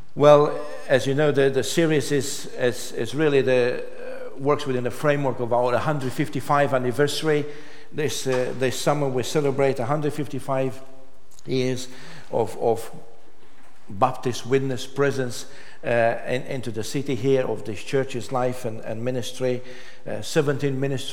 Well, as you know, the series is really works within the framework of our 155 anniversary. This summer we celebrate 155 years of Baptist witness presence into the city here of this church's life and ministry. 17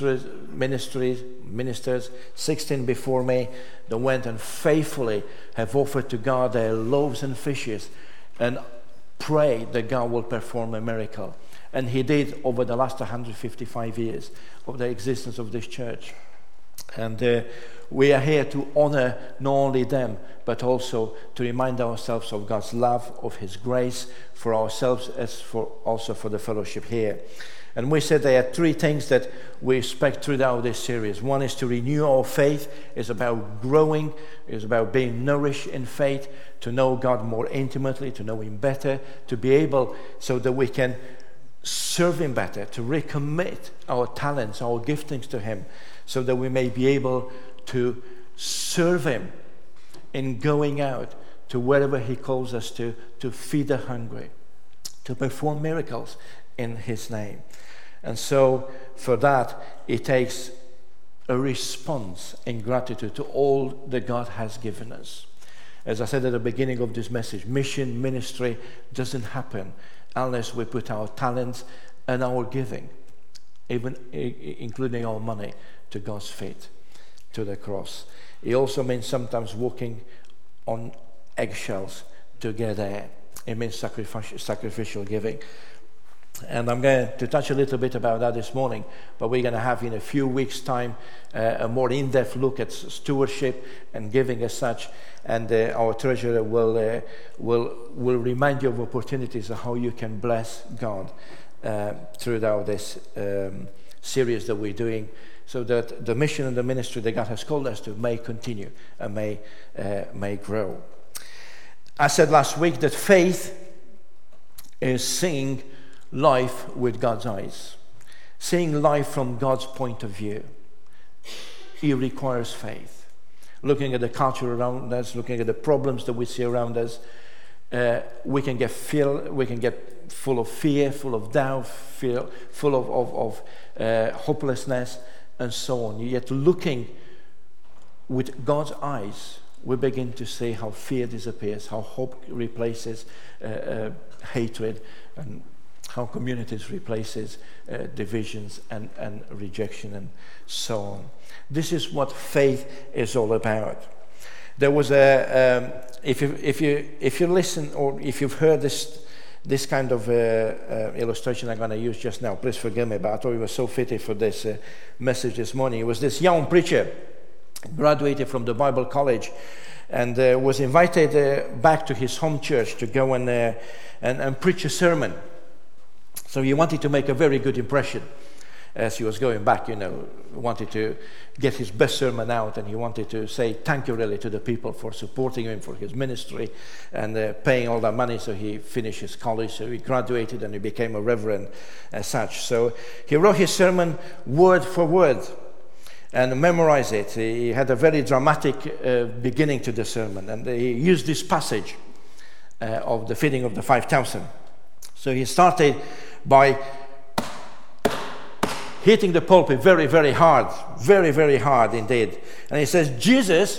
ministers, 16 before me, that went and faithfully have offered to God their loaves and fishes and pray that God will perform a miracle. And He did over the last 155 years of the existence of this church. And we are here to honor not only them, but also to remind ourselves of God's love, of His grace for ourselves, as for also for the fellowship here. And we said there are three things that we expect throughout this series. One is to renew our faith. It's about growing. It's about being nourished in faith, to know God more intimately, to know Him better, to be able so that we can serve Him better, to recommit our talents, our giftings to Him, so that we may be able to serve Him in going out to wherever He calls us to feed the hungry, to perform miracles in His name. And so for that, it takes a response in gratitude to all that God has given us. As I said at the beginning of this message, mission ministry doesn't happen unless we put our talents and our giving, even including our money, to God's feet, to the cross. It also means sometimes walking on eggshells to get there. It means sacrificial giving. And I'm going to touch a little bit about that this morning, but we're going to have in a few weeks' time a more in-depth look at stewardship and giving as such, and our treasurer will remind you of opportunities of how you can bless God throughout this series that we're doing, so that the mission and the ministry that God has called us to may continue and may grow. I said last week that faith is seeing life with God's eyes, seeing life from God's point of view. It requires faith. Looking at the culture around us, looking at the problems that we see around us, we can get full of fear, full of doubt, full of hopelessness, and so on. Yet looking with God's eyes, we begin to see how fear disappears, how hope replaces hatred, and how communities replaces divisions and rejection and so on. This is what faith is all about. There was if you listen, or if you've heard this kind of illustration I'm going to use just now, please forgive me, but I thought it was so fitting for this message this morning. It was this young preacher, graduated from the Bible college, and was invited back to his home church to go and preach a sermon. So he wanted to make a very good impression as he was going back, wanted to get his best sermon out, and he wanted to say thank you really to the people for supporting him for his ministry and paying all that money. So he finished his college, so he graduated and he became a reverend as such. So he wrote his sermon word for word and memorized it. He had a very dramatic beginning to the sermon, and he used this passage of the feeding of the 5,000. So he started by hitting the pulpit very, very hard, very, very hard indeed. And he says, Jesus,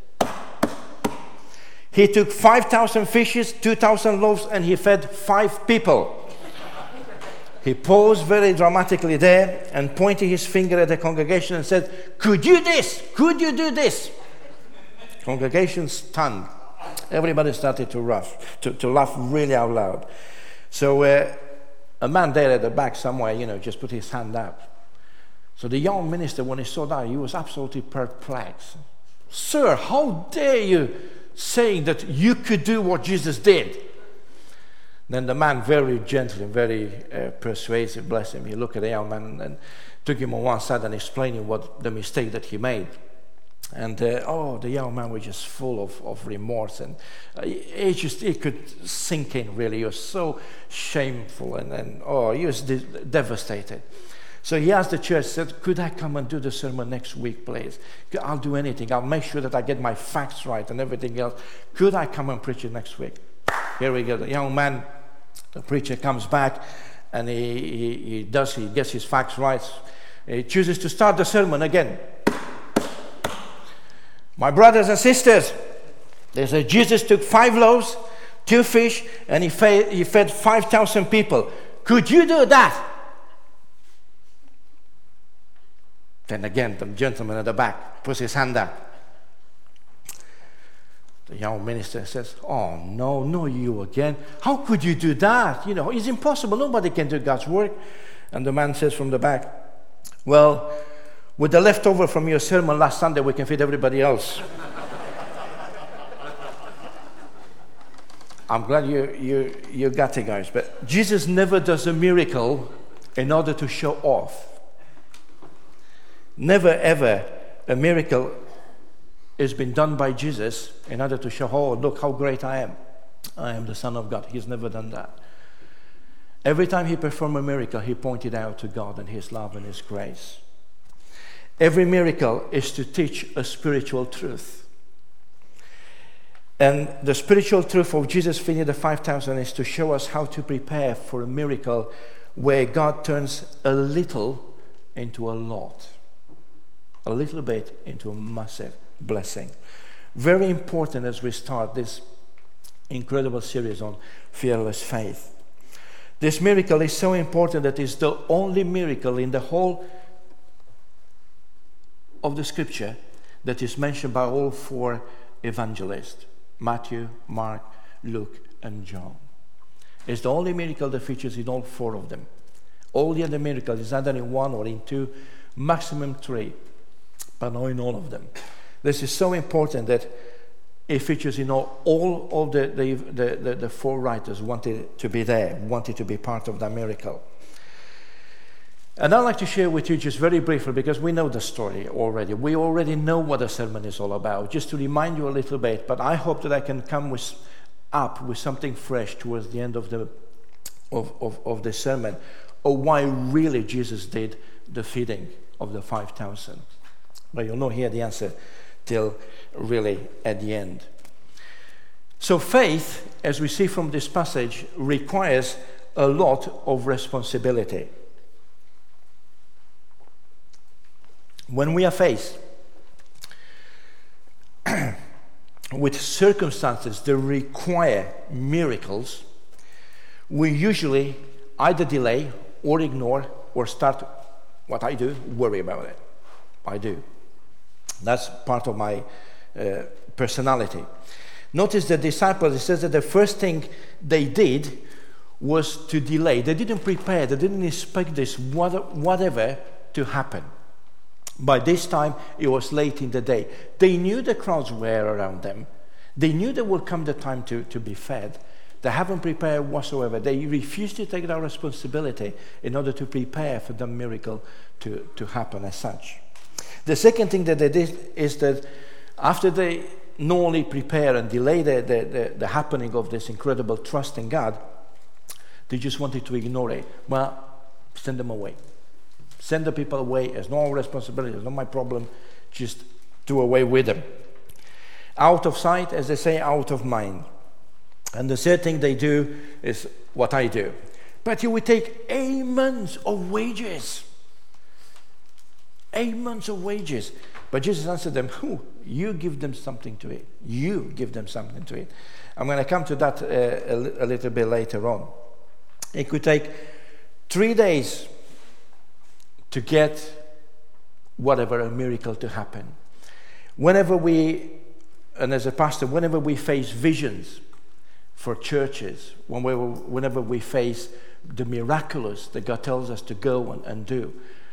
He took 5,000 fishes, 2,000 loaves, and He fed 5 people. He paused very dramatically there and pointed his finger at the congregation and said, could you do this? Congregation stunned. Everybody started to laugh really out loud. So a man there at the back somewhere, just put his hand up. So the young minister, when he saw that, he was absolutely perplexed. Sir, how dare you saying that you could do what Jesus did? Then the man, very gently, very persuasive, bless him, he looked at the young man and took him on one side and explained him what the mistake that he made. And the young man was just full of remorse, and it could sink in really. He was so shameful, and he was devastated. So he asked the church, said, could I come and do the sermon next week, please? I'll do anything. I'll make sure that I get my facts right and everything else. Could I come and preach it next week? Here we go. The young man, the preacher comes back, and he gets his facts right. He chooses to start the sermon again. My brothers and sisters, they say Jesus took 5 loaves, 2 fish, and he fed 5,000 people. Could you do that? Then again, the gentleman at the back puts his hand up. The young minister says, oh, no, you again. How could you do that? It's impossible. Nobody can do God's work. And the man says from the back, well, with the leftover from your sermon last Sunday, we can feed everybody else. I'm glad you got it, guys. But Jesus never does a miracle in order to show off. Never, ever a miracle has been done by Jesus in order to show, oh, look how great I am. I am the Son of God. He's never done that. Every time he performed a miracle, he pointed out to God and his love and his grace. Every miracle is to teach a spiritual truth. And the spiritual truth of Jesus feeding the 5,000 is to show us how to prepare for a miracle where God turns a little into a lot. A little bit into a massive blessing. Very important as we start this incredible series on fearless faith. This miracle is so important that it's the only miracle in the whole of the scripture that is mentioned by all 4 evangelists: Matthew, Mark, Luke, and John. It's the only miracle that features in all 4 of them. All the other miracles is either in 1 or in 2, maximum 3. But not in all of them. This is so important that it features in all of the 4 writers wanted to be there, wanted to be part of that miracle. And I'd like to share with you just very briefly, because we know the story already. We already know what the sermon is all about, just to remind you a little bit. But I hope that I can come up with something fresh towards the end of the sermon, or why really Jesus did the feeding of the 5,000. But you'll not hear the answer till really at the end. So faith, as we see from this passage, requires a lot of responsibility. When we are faced with circumstances that require miracles, we usually either delay or ignore or start, what I do, worry about it. I do. That's part of my personality. Notice the disciples, it says that the first thing they did was to delay. They didn't prepare, they didn't expect this, whatever, to happen. By this time, it was late in the day. They knew the crowds were around them. They knew there would come the time to be fed. They haven't prepared whatsoever. They refused to take that responsibility in order to prepare for the miracle to happen as such. The second thing that they did is that after they not only prepare and delay the happening of this incredible trust in God, they just wanted to ignore it. Well, send them away. Send the people away. It's not our responsibility. It's not my problem. Just do away with them. Out of sight, as they say, out of mind. And the third thing they do is what I do. But you would take 8 months of wages. 8 months of wages. But Jesus answered them, you give them something to eat. You give them something to eat. I'm going to come to that a little bit later on. It could take 3 days to get whatever, a miracle to happen. Whenever we, and as a pastor, whenever we face visions for churches, whenever we face the miraculous that God tells us to go and do,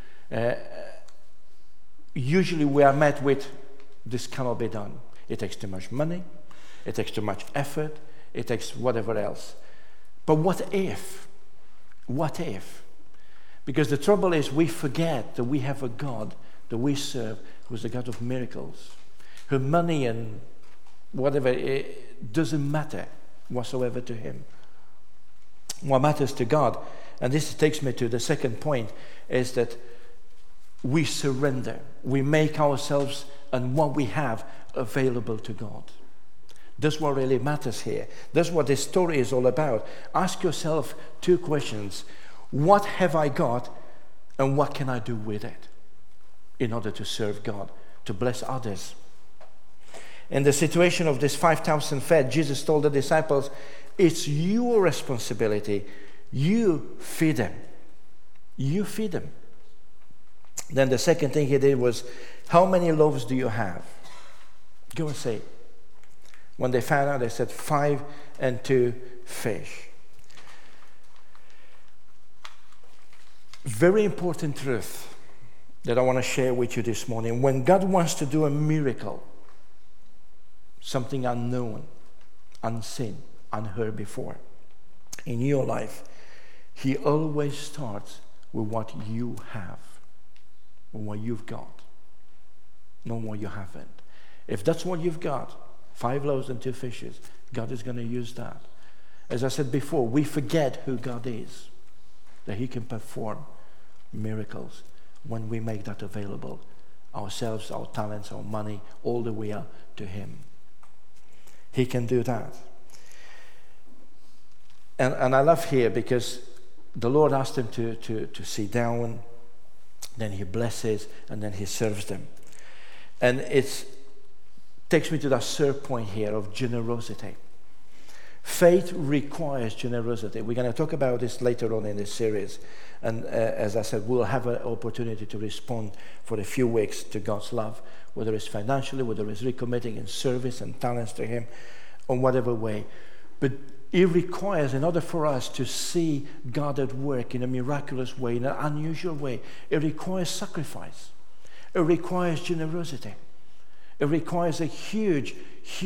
usually we are met with, this cannot be done. It takes too much money, it takes too much effort, it takes whatever else. But what if? What if? Because the trouble is we forget that we have a God that we serve who is a God of miracles. Her money and whatever, it doesn't matter whatsoever to him. What matters to God, and this takes me to the second point, is that we surrender. We make ourselves and what we have available to God. That's what really matters here. That's what this story is all about. Ask yourself 2 questions. What have I got, and what can I do with it in order to serve God, to bless others? In the situation of this 5,000 fed, Jesus told the disciples, it's your responsibility. You feed them. You feed them. Then the second thing he did was, how many loaves do you have? Go and say. When they found out, they said 5 and 2 fish. Very important truth that I want to share with you this morning. When God wants to do a miracle, something unknown, unseen, unheard before in your life, he always starts with what you have, with what you've got, not what you haven't. If that's what you've got, 5 loaves and 2 fishes, God is going to use that. As I said before, we forget who God is, that he can perform miracles when we make that available, ourselves, our talents, our money, all that we are to him. He can do that. And I love here because the Lord asked him to sit down, then he blesses, and then he serves them. And it takes me to that third point here of generosity. Faith requires generosity. We're going to talk about this later on in this series. And as I said, we'll have an opportunity to respond for a few weeks to God's love, whether it's financially, whether it's recommitting in service and talents to him, or whatever way. But it requires, in order for us to see God at work in a miraculous way, in an unusual way, it requires sacrifice. It requires generosity. It requires a huge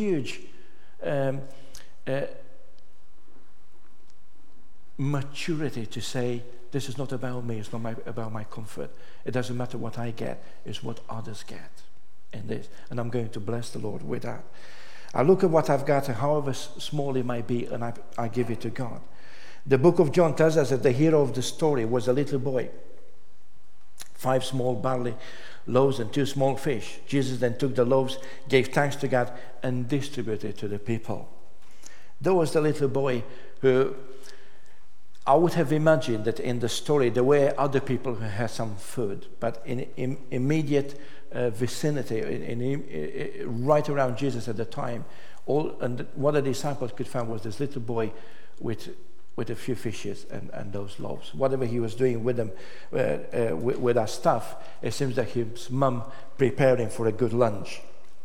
maturity to say, this is not about me, it's not about my comfort. It doesn't matter what I get, it's what others get in this. And I'm going to bless the Lord with that. I look at what I've got, and however small it might be, and I give it to God. The book of John tells us that the hero of the story was a little boy. 5 small barley loaves and 2 small fish. Jesus then took the loaves, gave thanks to God, and distributed to the people. There was the little boy who, I would have imagined that in the story there were other people who had some food, but in immediate vicinity, right around Jesus at the time, what the disciples could find was this little boy with a few fishes and those loaves. Whatever he was doing with them, with that stuff, it seems that his mum prepared him for a good lunch.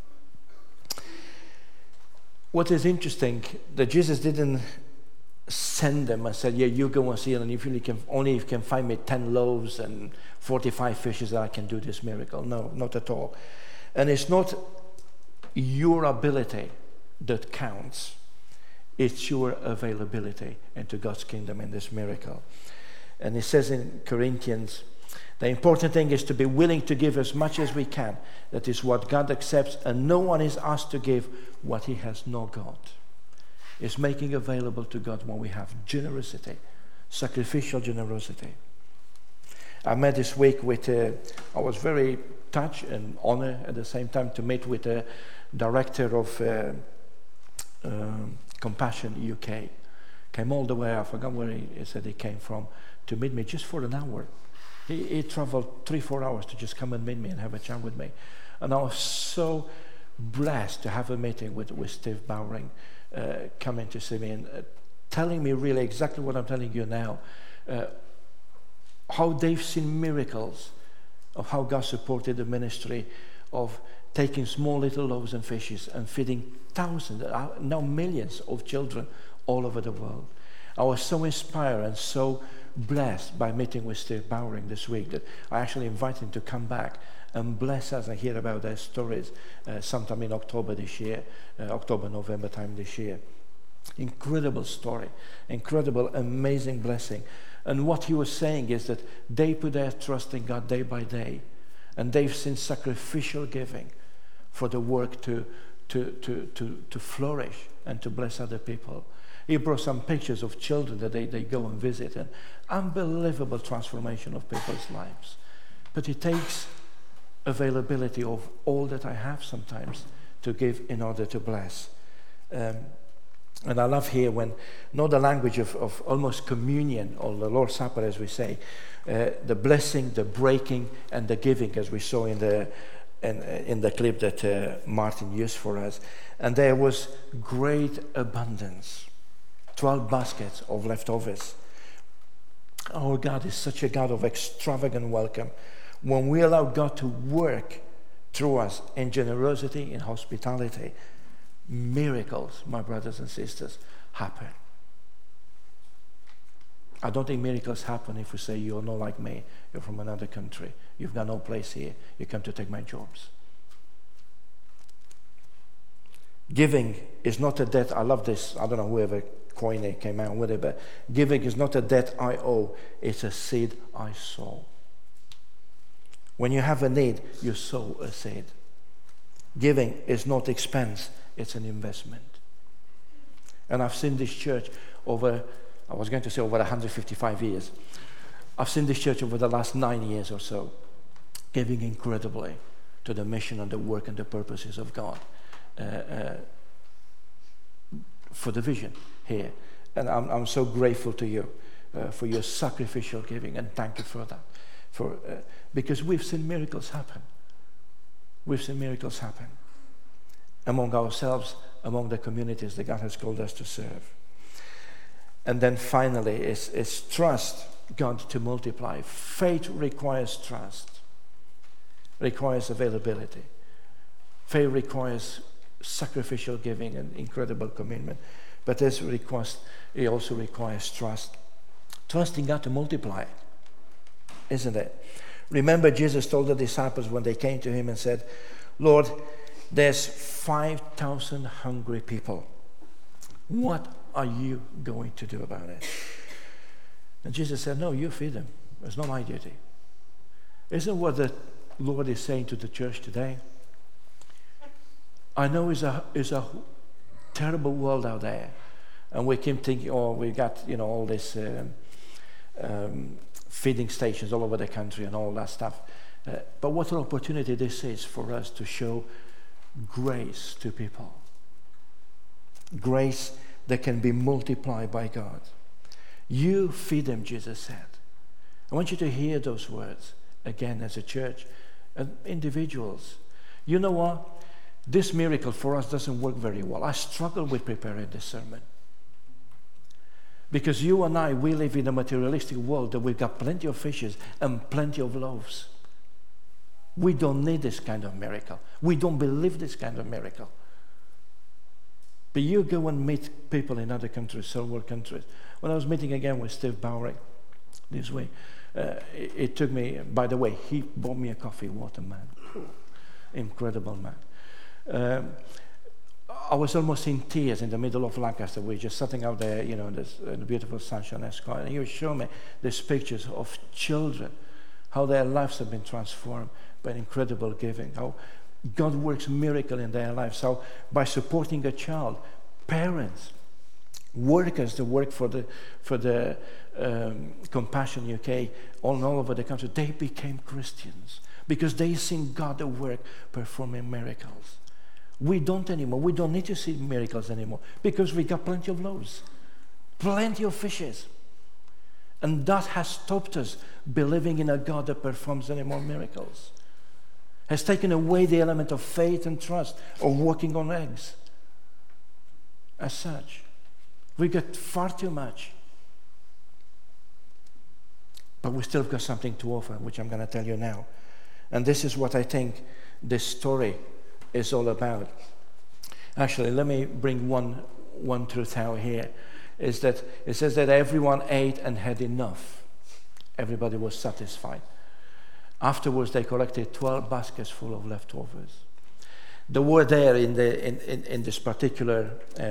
What is interesting, that Jesus didn't send them and said, yeah, you go and see, and if you can find me 10 loaves and 45 fishes, that I can do this miracle. No, not at all. And it's not your ability that counts. It's your availability into God's kingdom in this miracle. And it says in Corinthians, the important thing is to be willing to give as much as we can. That is what God accepts, and no one is asked to give what he has not got. It's making available to God what we have. Generosity, sacrificial generosity. I met this week with, I was very touched and honored at the same time to meet with the director of Compassion UK. Came all the way, I forgot where he said he came from, to meet me just for an hour. He traveled 3-4 hours to just come and meet me and have a chat with me. And I was so blessed to have a meeting with Steve Bowring, coming to see me and telling me really exactly what I'm telling you now. How they've seen miracles of how God supported the ministry of taking small little loaves and fishes and feeding thousands, now millions of children all over the world. I was so inspired and so blessed by meeting with Steve Bowring this week that I actually invited him to come back and bless us and hear about their stories sometime in October this year, October, November time this year. Incredible story, incredible, amazing blessing. And what he was saying is that they put their trust in God day by day, and they've seen sacrificial giving for the work to flourish and to bless other people. He brought some pictures of children that they go and visit, and unbelievable transformation of people's lives. But it takes availability of all that I have sometimes to give in order to bless. And I love here when, not the language of almost communion, or the Lord's Supper as we say, the blessing, the breaking, and the giving, as we saw in the clip that Martin used for us. And there was great abundance, 12 baskets of leftovers. Our God is such a God of extravagant welcome. When we allow God to work through us in generosity, in hospitality, miracles, my brothers and sisters, happen. I don't think miracles happen if we say, you're not like me, you're from another country, you've got no place here, you come to take my jobs. Giving is not a debt. I love this. I don't know whoever coined it, came out with it, but giving is not a debt I owe, it's a seed I sow. When you have a need, you sow a seed. Giving is not expense, it's an investment. And I've seen this church over 155 years. I've seen this church over the last 9 years or so, giving incredibly to the mission and the work and the purposes of God for the vision here. And I'm so grateful to you for your sacrificial giving, and thank you for that. Because we've seen miracles happen. We've seen miracles happen among ourselves, among the communities that God has called us to serve. And then finally is trust God to multiply. Faith requires trust, requires availability. Faith requires sacrificial giving and incredible commitment. But it also requires trust. Trusting God to multiply, isn't it? Remember, Jesus told the disciples when they came to him and said, Lord, there's 5,000 hungry people. What are you going to do about it? And Jesus said, no, you feed them. It's not my duty. Isn't what the Lord is saying to the church today? I know it's a terrible world out there. And we keep thinking, we got, all this feeding stations all over the country and all that stuff. But what an opportunity this is for us to show grace to people. Grace that can be multiplied by God. You feed them, Jesus said. I want you to hear those words again as a church and individuals. You know what? This miracle for us doesn't work very well. I struggle with preparing this sermon. Because you and I, we live in a materialistic world that we've got plenty of fishes and plenty of loaves. We don't need this kind of miracle. We don't believe this kind of miracle. But you go and meet people in other countries, third world countries. When I was meeting again with Steve Bowery this week, it took me, by the way, he bought me a coffee. What a man. Incredible man. I was almost in tears in the middle of Lancaster. We were just sitting out there, in the beautiful sunshine and sky. And he was showing me these pictures of children, how their lives have been transformed by incredible giving, how God works miracle in their lives. So by supporting a child, parents, workers that work for the Compassion UK all over the country, they became Christians because they seen God at work performing miracles. We don't anymore. We don't need to see miracles anymore because we got plenty of loaves, plenty of fishes. And that has stopped us believing in a God that performs any more miracles. Has taken away the element of faith and trust, of walking on eggs. As such, we got far too much. But we still got something to offer, which I'm going to tell you now. And this is what I think this story is all about. Actually, let me bring one truth out here. Is that it says that everyone ate and had enough. Everybody was satisfied. Afterwards, they collected 12 baskets full of leftovers. The word there in this particular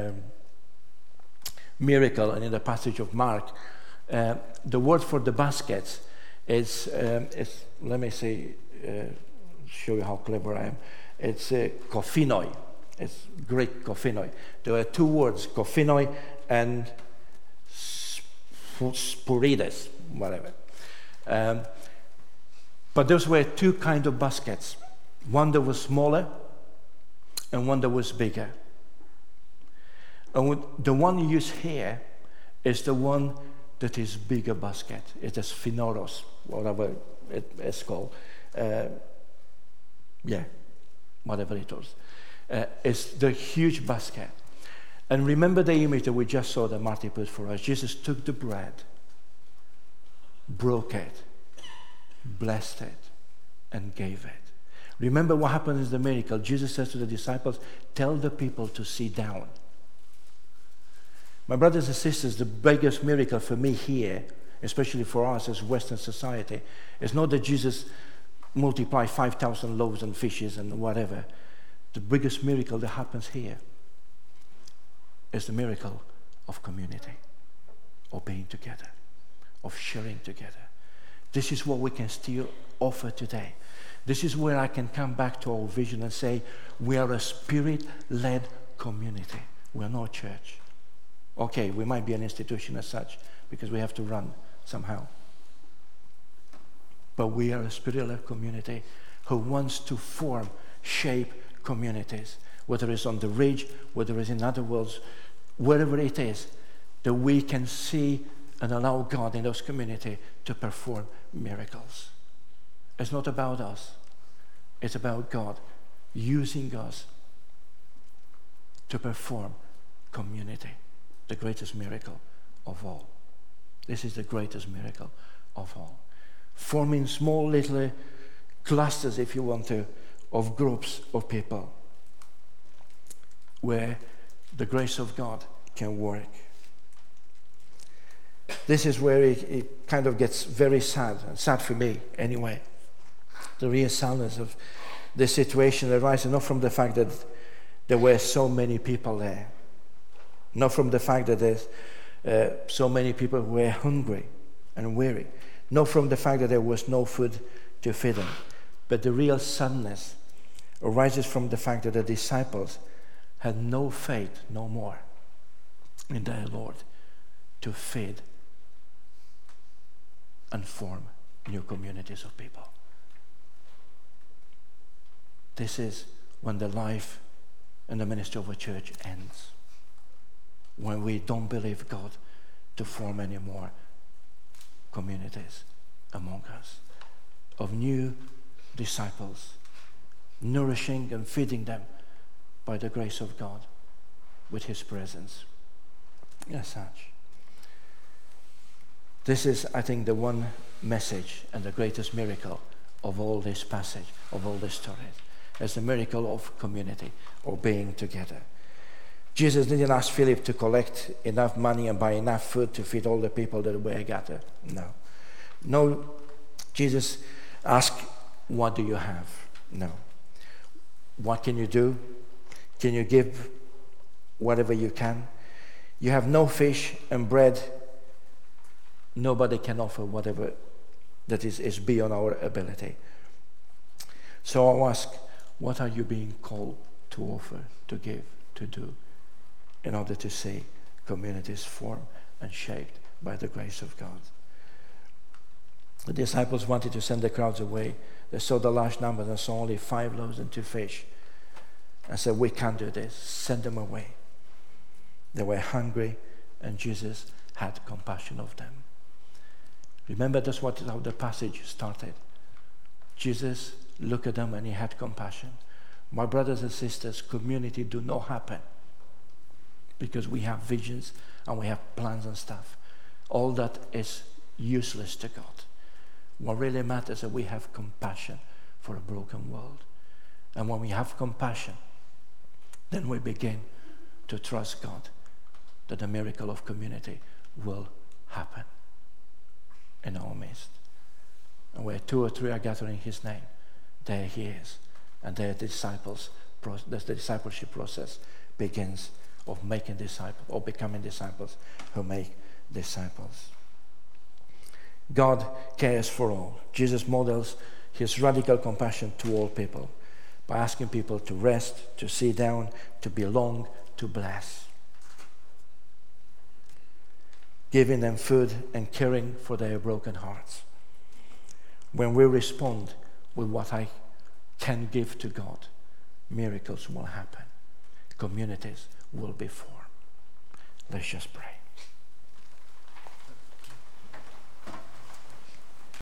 miracle and in the passage of Mark, the word for the baskets is let me see, show you how clever I am. It's kophinoi. It's Greek kophinoi. There are two words, kophinoi and spurides, whatever. But those were two kinds of baskets. One that was smaller and one that was bigger. And the one used here is the one that is bigger basket. It is Phinoros, whatever it is called. Whatever it was. It's the huge basket. And remember the image that we just saw that Marty put for us. Jesus took the bread, broke it, blessed it, and gave it. Remember what happened in the miracle. Jesus says to the disciples, tell the people to sit down. My brothers and sisters, the biggest miracle for me here, especially for us as Western society, is not that Jesus multiplied 5,000 loaves and fishes and whatever. The biggest miracle that happens here is the miracle of community, of being together, of sharing together. This is what we can still offer today. This is where I can come back to our vision and say, we are a spirit-led community. We are not a church. Okay, we might be an institution as such because we have to run somehow. But we are a spirit-led community who wants to form, shape communities, whether it's on the ridge, whether it's in other worlds, wherever it is, that we can see and allow God in those communities to perform miracles. It's not about us. It's about God using us to perform community, the greatest miracle of all. This is the greatest miracle of all. Forming small little clusters, if you want to, of groups of people where the grace of God can work. This is where it kind of gets very sad for me anyway. The real sadness of the situation arises not from the fact that there were so many people there, not from the fact that there's so many people who were hungry and weary, not from the fact that there was no food to feed them, but the real sadness arises from the fact that the disciples had no faith no more in their Lord to feed and form new communities of people. This is when the life and the ministry of a church ends. When we don't believe God to form any more communities among us of new disciples, nourishing and feeding them by the grace of God with His presence. As such. This is, I think, the one message and the greatest miracle of all this passage, of all this story. It's the miracle of community, or being together. Jesus didn't ask Philip to collect enough money and buy enough food to feed all the people that were gathered. No, Jesus asked, what do you have? No. What can you do? Can you give whatever you can? You have no fish and bread. Nobody can offer whatever that is beyond our ability. So I'll ask, what are you being called to offer, to give, to do, in order to see communities formed and shaped by the grace of God? The disciples wanted to send the crowds away. They saw the large numbers and saw only 5 loaves and 2 fish. And said, we can't do this. Send them away. They were hungry, and Jesus had compassion of them. Remember, that's how the passage started. Jesus looked at them and He had compassion. My brothers and sisters, community do not happen because we have visions and we have plans and stuff. All that is useless to God. What really matters is that we have compassion for a broken world. And when we have compassion, then we begin to trust God that the miracle of community will happen in our midst. And where 2 or 3 are gathering His name, there He is. And there the discipleship process begins of making disciples, or becoming disciples who make disciples. God cares for all. Jesus models His radical compassion to all people by asking people to rest, to sit down, to belong, to bless. Giving them food and caring for their broken hearts. When we respond with what I can give to God, miracles will happen. Communities will be formed. Let's just pray.